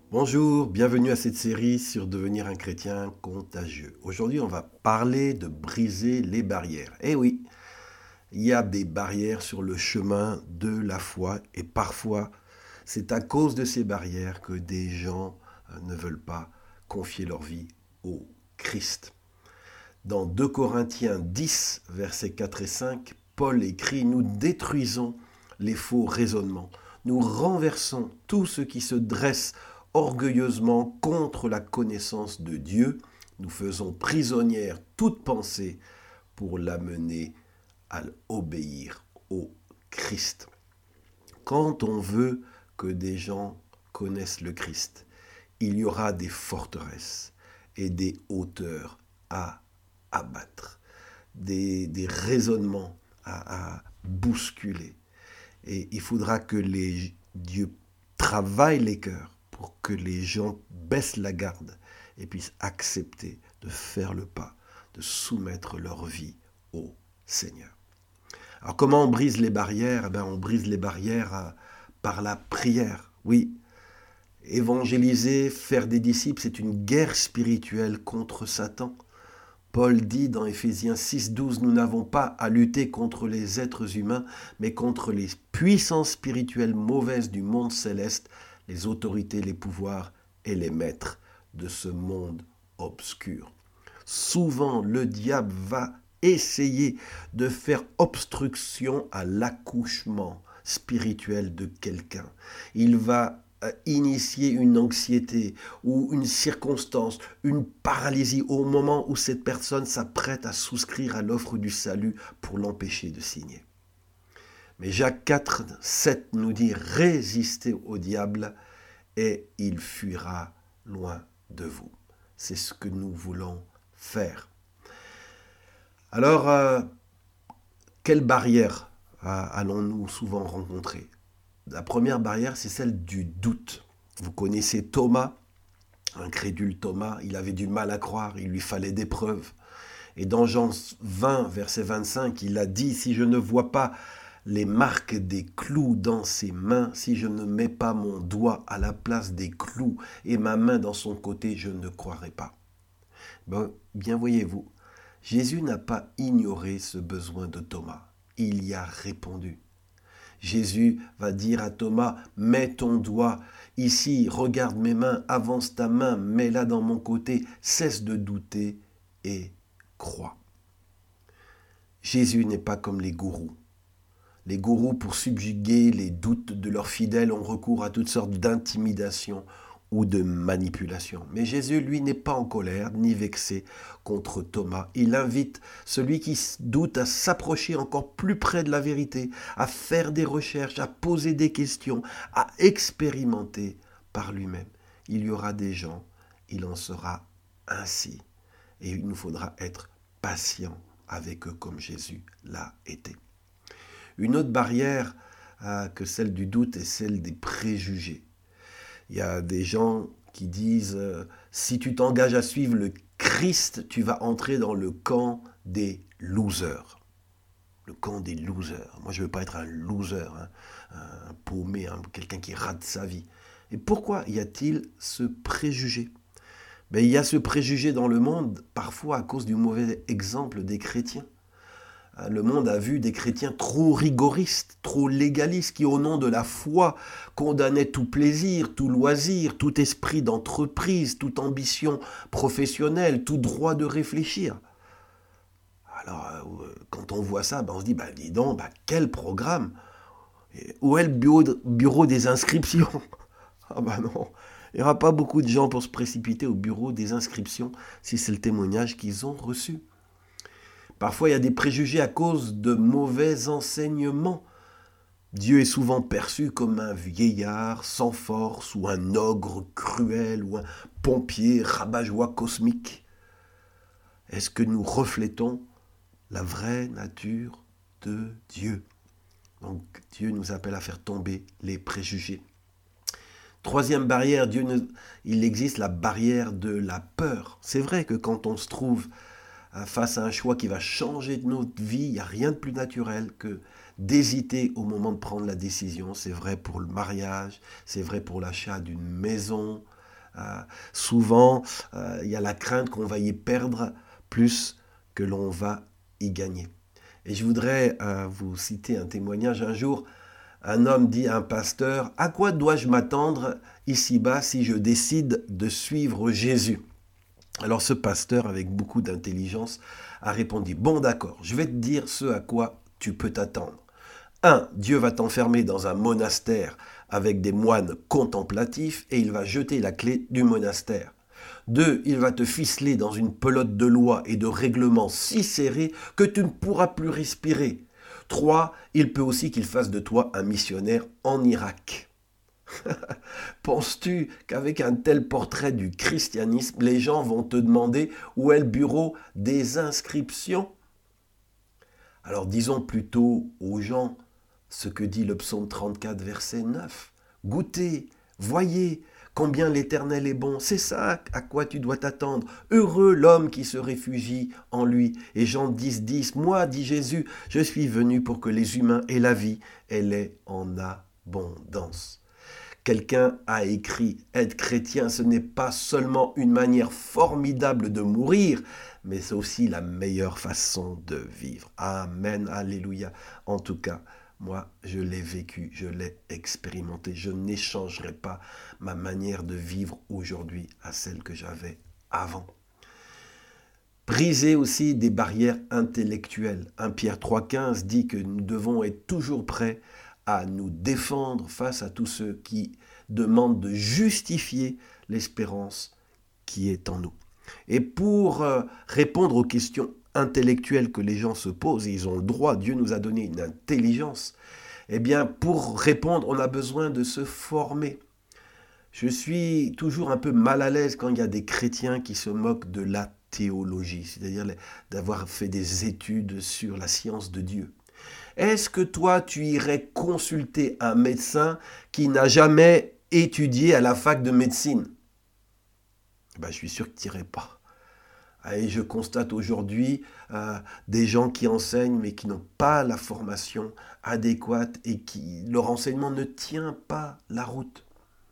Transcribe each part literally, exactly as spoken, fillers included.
Bonjour, bienvenue à cette série sur devenir un chrétien contagieux. Aujourd'hui, on va parler de briser les barrières. Eh oui, il y a des barrières sur le chemin de la foi et parfois, c'est à cause de ces barrières que des gens euh, ne veulent pas confier leur vie au Christ. Dans deux Corinthiens dix, versets quatre et cinq, Paul écrit « Nous détruisons les faux raisonnements, nous renversons tout ce qui se dresse orgueilleusement contre la connaissance de Dieu, nous faisons prisonnière toute pensée pour l'amener à obéir au Christ. » Quand on veut que des gens connaissent le Christ, il y aura des forteresses et des hauteurs à abattre, des, des raisonnements à, à bousculer. Et il faudra que les, Dieu travaille les cœurs pour que les gens baissent la garde et puissent accepter de faire le pas, de soumettre leur vie au Seigneur. Alors comment on brise les barrières? Eh bien, on brise les barrières à, par la prière. Oui, évangéliser, faire des disciples, c'est une guerre spirituelle contre Satan. Paul dit dans Éphésiens six douze, nous n'avons pas à lutter contre les êtres humains, mais contre les puissances spirituelles mauvaises du monde céleste, les autorités, les pouvoirs et les maîtres de ce monde obscur. Souvent, le diable va essayer de faire obstruction à l'accouchement spirituel de quelqu'un. Il va initier une anxiété ou une circonstance, une paralysie au moment où cette personne s'apprête à souscrire à l'offre du salut pour l'empêcher de signer. Mais Jacques quatre, sept nous dit « Résistez au diable et il fuira loin de vous ». C'est ce que nous voulons faire. Alors, euh, quelle barrière euh, allons-nous souvent rencontrer ? La première barrière, c'est celle du doute. Vous connaissez Thomas, incrédule Thomas, il avait du mal à croire, il lui fallait des preuves. Et dans Jean vingt, verset vingt-cinq, il a dit « Si je ne vois pas les marques des clous dans ses mains, si je ne mets pas mon doigt à la place des clous et ma main dans son côté, je ne croirai pas. » Ben, bien voyez-vous, Jésus n'a pas ignoré ce besoin de Thomas, il y a répondu. Jésus va dire à Thomas, mets ton doigt ici, regarde mes mains, avance ta main, mets-la dans mon côté, cesse de douter et crois. Jésus n'est pas comme les gourous. Les gourous, pour subjuguer les doutes de leurs fidèles, ont recours à toutes sortes d'intimidations ou de manipulation. Mais Jésus, lui, n'est pas en colère ni vexé contre Thomas. Il invite celui qui doute à s'approcher encore plus près de la vérité, à faire des recherches, à poser des questions, à expérimenter par lui-même. Il y aura des gens, il en sera ainsi. Et il nous faudra être patient avec eux comme Jésus l'a été. Une autre barrière euh, que celle du doute est celle des préjugés. Il y a des gens qui disent euh, « Si tu t'engages à suivre le Christ, tu vas entrer dans le camp des losers. » Le camp des losers. Moi, je ne veux pas être un loser, hein, un paumé, hein, quelqu'un qui rate sa vie. Et pourquoi y a-t-il ce préjugé ? Ben, il y a ce préjugé dans le monde, parfois à cause du mauvais exemple des chrétiens. Le monde a vu des chrétiens trop rigoristes, trop légalistes, qui au nom de la foi condamnaient tout plaisir, tout loisir, tout esprit d'entreprise, toute ambition professionnelle, tout droit de réfléchir. Alors, quand on voit ça, ben on se dit, ben, dis donc, ben, quel programme ? Où est le bureau, de, bureau des inscriptions ? Ah ben non, il n'y aura pas beaucoup de gens pour se précipiter au bureau des inscriptions si c'est le témoignage qu'ils ont reçu. Parfois, il y a des préjugés à cause de mauvais enseignements. Dieu est souvent perçu comme un vieillard sans force, ou un ogre cruel, ou un pompier rabat-joie cosmique. Est-ce que nous reflétons la vraie nature de Dieu ? Donc, Dieu nous appelle à faire tomber les préjugés. Troisième barrière, Dieu ne, il existe la barrière de la peur. C'est vrai que quand on se trouve face à un choix qui va changer notre vie, il n'y a rien de plus naturel que d'hésiter au moment de prendre la décision. C'est vrai pour le mariage, c'est vrai pour l'achat d'une maison, Euh, souvent, euh, il y a la crainte qu'on va y perdre plus que l'on va y gagner. Et je voudrais euh, vous citer un témoignage. Un jour, un homme dit à un pasteur, « À quoi dois-je m'attendre ici-bas si je décide de suivre Jésus ?» Alors ce pasteur, avec beaucoup d'intelligence, a répondu, « Bon d'accord, je vais te dire ce à quoi tu peux t'attendre. Un, Dieu va t'enfermer dans un monastère avec des moines contemplatifs et il va jeter la clé du monastère. Deux, il va te ficeler dans une pelote de lois et de règlements si serrés que tu ne pourras plus respirer. Trois, il peut aussi qu'il fasse de toi un missionnaire en Irak. » Penses-tu qu'avec un tel portrait du christianisme, les gens vont te demander où est le bureau des inscriptions? Alors disons plutôt aux gens ce que dit le psaume trente-quatre, verset neuf. Goûtez, voyez combien l'Éternel est bon. C'est ça à quoi tu dois t'attendre. Heureux l'homme qui se réfugie en lui. Et Jean dix, dix, moi, dit Jésus, je suis venu pour que les humains aient la vie. Elle est en abondance. Quelqu'un a écrit, être chrétien, ce n'est pas seulement une manière formidable de mourir, mais c'est aussi la meilleure façon de vivre. Amen, alléluia. En tout cas, moi, je l'ai vécu, je l'ai expérimenté. Je n'échangerai pas ma manière de vivre aujourd'hui à celle que j'avais avant. Briser aussi des barrières intellectuelles. un Pierre trois, quinze dit que nous devons être toujours prêts à nous défendre face à tous ceux qui demandent de justifier l'espérance qui est en nous. Et pour euh, répondre aux questions intellectuelles que les gens se posent, et ils ont le droit, Dieu nous a donné une intelligence, eh bien pour répondre, on a besoin de se former. Je suis toujours un peu mal à l'aise quand il y a des chrétiens qui se moquent de la théologie, c'est-à-dire d'avoir fait des études sur la science de Dieu. Est-ce que toi, tu irais consulter un médecin qui n'a jamais étudié à la fac de médecine? Ben, je suis sûr que tu n'irais pas. Et je constate aujourd'hui euh, des gens qui enseignent mais qui n'ont pas la formation adéquate et qui leur enseignement ne tient pas la route.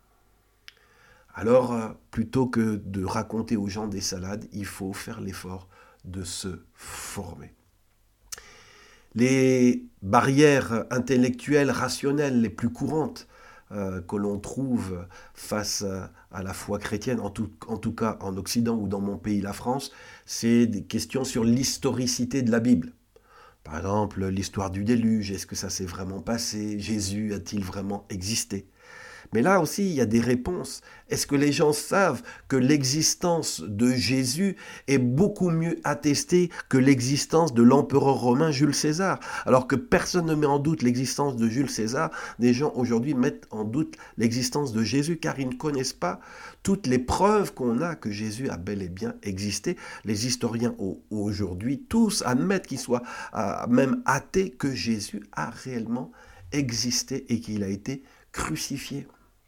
Alors, euh, plutôt que de raconter aux gens des salades, il faut faire l'effort de se former. Les barrières intellectuelles, rationnelles les plus courantes euh, que l'on trouve face à la foi chrétienne, en tout, en tout cas en Occident ou dans mon pays, la France, c'est des questions sur l'historicité de la Bible. Par exemple, l'histoire du déluge, est-ce que ça s'est vraiment passé? Jésus a-t-il vraiment existé? Mais là aussi, il y a des réponses. Est-ce que les gens savent que l'existence de Jésus est beaucoup mieux attestée que l'existence de l'empereur romain Jules César? Alors que personne ne met en doute l'existence de Jules César, des gens aujourd'hui mettent en doute l'existence de Jésus car ils ne connaissent pas toutes les preuves qu'on a que Jésus a bel et bien existé. Les historiens aujourd'hui, tous admettent qu'ils soient même athées que Jésus a réellement existé et qu'il a été crucifié.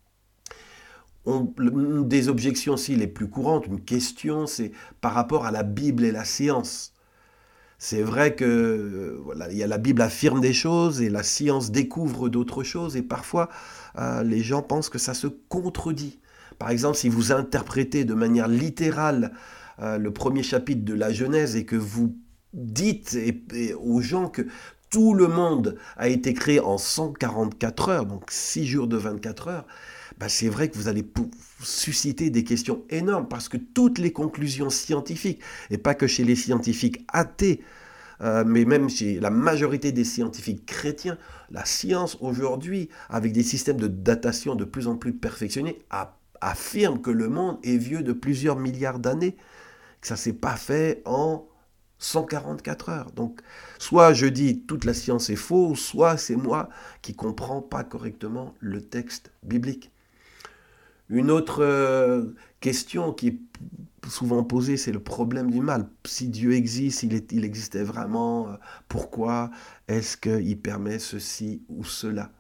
On, une des objections aussi les plus courantes, une question, c'est par rapport à la Bible et la science. C'est vrai que euh, voilà, il y a, la Bible affirme des choses et la science découvre d'autres choses et parfois euh, les gens pensent que ça se contredit. Par exemple, si vous interprétez de manière littérale euh, le premier chapitre de la Genèse et que vous dites et, et aux gens que tout le monde a été créé en cent quarante-quatre heures, donc six jours de vingt-quatre heures, ben c'est vrai que vous allez susciter des questions énormes parce que toutes les conclusions scientifiques, et pas que chez les scientifiques athées, euh, mais même chez la majorité des scientifiques chrétiens, la science aujourd'hui, avec des systèmes de datation de plus en plus perfectionnés, a, affirme que le monde est vieux de plusieurs milliards d'années, que ça ne s'est pas fait en cent quarante-quatre heures. Donc, soit je dis toute la science est fausse, soit c'est moi qui ne comprends pas correctement le texte biblique. Une autre euh, question qui est souvent posée, c'est le problème du mal. Si Dieu existe, il, est, il existait vraiment, euh, pourquoi est-ce qu'il permet ceci ou cela?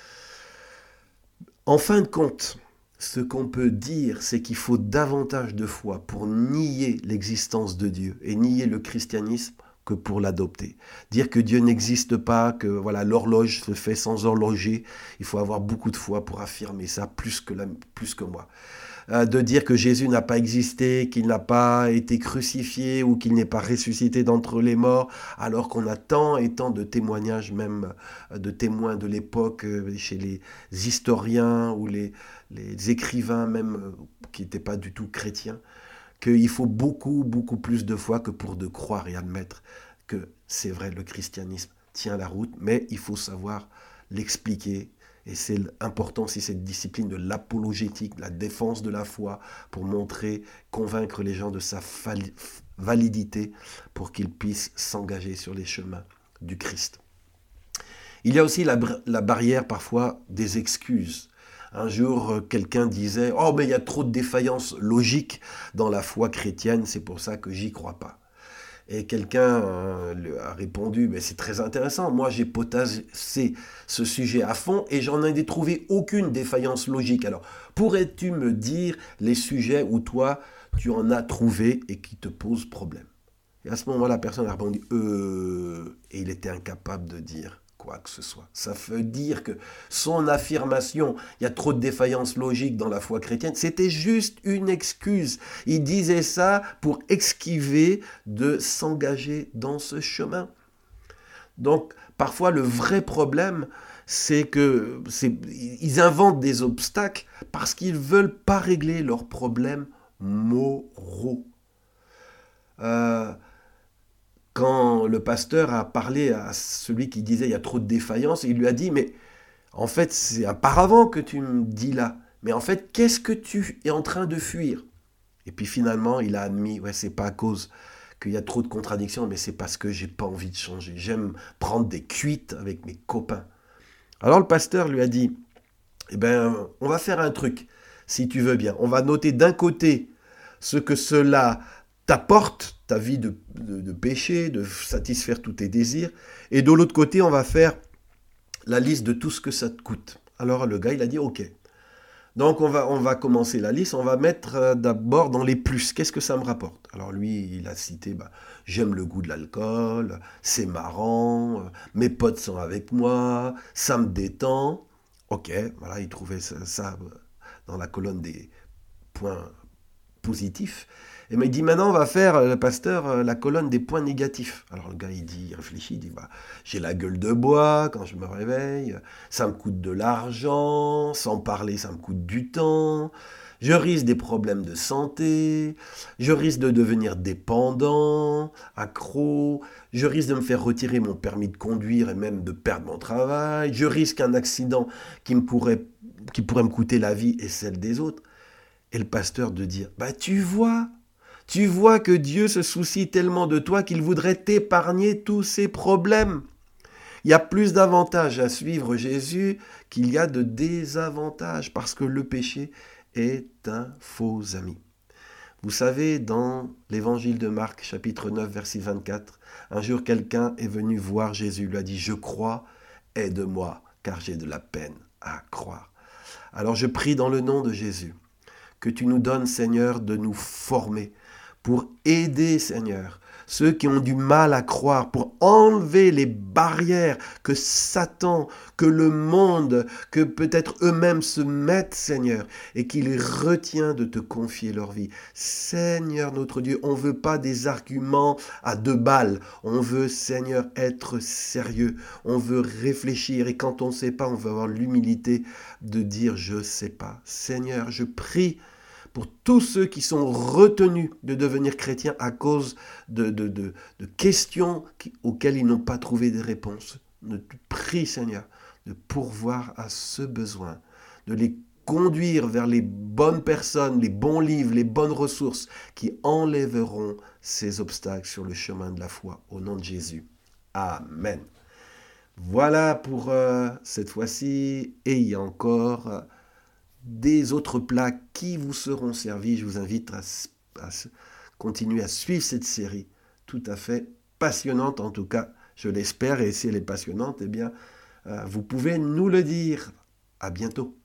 En fin de compte, ce qu'on peut dire, c'est qu'il faut davantage de foi pour nier l'existence de Dieu et nier le christianisme que pour l'adopter. Dire que Dieu n'existe pas, que voilà l'horloge se fait sans horloger, il faut avoir beaucoup de foi pour affirmer ça plus que, la, plus que moi. euh, de dire que Jésus n'a pas existé, qu'il n'a pas été crucifié ou qu'il n'est pas ressuscité d'entre les morts, alors qu'on a tant et tant de témoignages, même euh, de témoins de l'époque, euh, chez les historiens ou les, les écrivains même euh, qui n'étaient pas du tout chrétiens, qu'il faut beaucoup, beaucoup plus de foi que pour de croire et admettre que c'est vrai, le christianisme tient la route, mais il faut savoir l'expliquer. Et c'est important aussi cette discipline de l'apologétique, de la défense de la foi, pour montrer, convaincre les gens de sa validité, pour qu'ils puissent s'engager sur les chemins du Christ. Il y a aussi la, la barrière parfois des excuses. Un jour, quelqu'un disait « Oh, mais il y a trop de défaillances logiques dans la foi chrétienne, c'est pour ça que j'y crois pas. » Et quelqu'un euh, a répondu, mais c'est très intéressant, moi j'ai potassé ce sujet à fond et j'en ai trouvé aucune défaillance logique. Alors, pourrais-tu me dire les sujets où toi, tu en as trouvé et qui te posent problème? Et à ce moment-là, la personne a répondu, euh... et il était incapable de dire quoi que ce soit. Ça veut dire que son affirmation, il y a trop de défaillances logiques dans la foi chrétienne, c'était juste une excuse. Il disait ça pour esquiver de s'engager dans ce chemin. Donc, parfois, le vrai problème, c'est que c'est, ils inventent des obstacles parce qu'ils ne veulent pas régler leurs problèmes moraux. Euh, Quand le pasteur a parlé à celui qui disait « il y a trop de défaillances », il lui a dit « mais en fait, c'est un paravent que tu me dis là. Mais en fait, qu'est-ce que tu es en train de fuir ?» Et puis finalement, il a admis « ouais, c'est pas à cause qu'il y a trop de contradictions, mais c'est parce que j'ai pas envie de changer. J'aime prendre des cuites avec mes copains. » Alors le pasteur lui a dit « eh bien, on va faire un truc, si tu veux bien. On va noter d'un côté ce que cela t'apporte, ta vie de, de, de péché, de satisfaire tous tes désirs. Et de l'autre côté, on va faire la liste de tout ce que ça te coûte. » Alors le gars, il a dit « ok ». Donc on va, on va commencer la liste, on va mettre euh, d'abord dans les plus. Qu'est-ce que ça me rapporte? Alors lui, il a cité, bah, j'aime le goût de l'alcool, c'est marrant, euh, mes potes sont avec moi, ça me détend. Ok, voilà, il trouvait ça, ça dans la colonne des points positifs. Et il dit, maintenant, on va faire, le pasteur, la colonne des points négatifs. Alors le gars, il dit, il réfléchit, il dit, bah, j'ai la gueule de bois quand je me réveille, ça me coûte de l'argent, sans parler, ça me coûte du temps, je risque des problèmes de santé, je risque de devenir dépendant, accro, je risque de me faire retirer mon permis de conduire et même de perdre mon travail, je risque un accident qui, me pourrait, qui pourrait me coûter la vie et celle des autres. Et le pasteur de dire, bah tu vois, Tu vois que Dieu se soucie tellement de toi qu'il voudrait t'épargner tous ces problèmes. Il y a plus d'avantages à suivre Jésus qu'il y a de désavantages parce que le péché est un faux ami. Vous savez, dans l'évangile de Marc, chapitre neuf, verset vingt-quatre, un jour quelqu'un est venu voir Jésus, lui a dit « Je crois, aide-moi, car j'ai de la peine à croire. » Alors je prie dans le nom de Jésus que tu nous donnes, Seigneur, de nous former pour aider, Seigneur, ceux qui ont du mal à croire, pour enlever les barrières que Satan, que le monde, que peut-être eux-mêmes se mettent, Seigneur, et qui les retient de te confier leur vie. Seigneur notre Dieu, on ne veut pas des arguments à deux balles. On veut, Seigneur, être sérieux. On veut réfléchir. Et quand on ne sait pas, on veut avoir l'humilité de dire « je ne sais pas ». Seigneur, je prie pour tous ceux qui sont retenus de devenir chrétiens à cause de, de, de, de questions qui, auxquelles ils n'ont pas trouvé de réponse. Je te prie, Seigneur, de pourvoir à ce besoin, de les conduire vers les bonnes personnes, les bons livres, les bonnes ressources qui enlèveront ces obstacles sur le chemin de la foi. Au nom de Jésus. Amen. Voilà pour euh, cette fois-ci. Et il y a encore Euh, des autres plats qui vous seront servis. Je vous invite à, à continuer à suivre cette série tout à fait passionnante, en tout cas, je l'espère, et si elle est passionnante, eh bien, euh, vous pouvez nous le dire. À bientôt.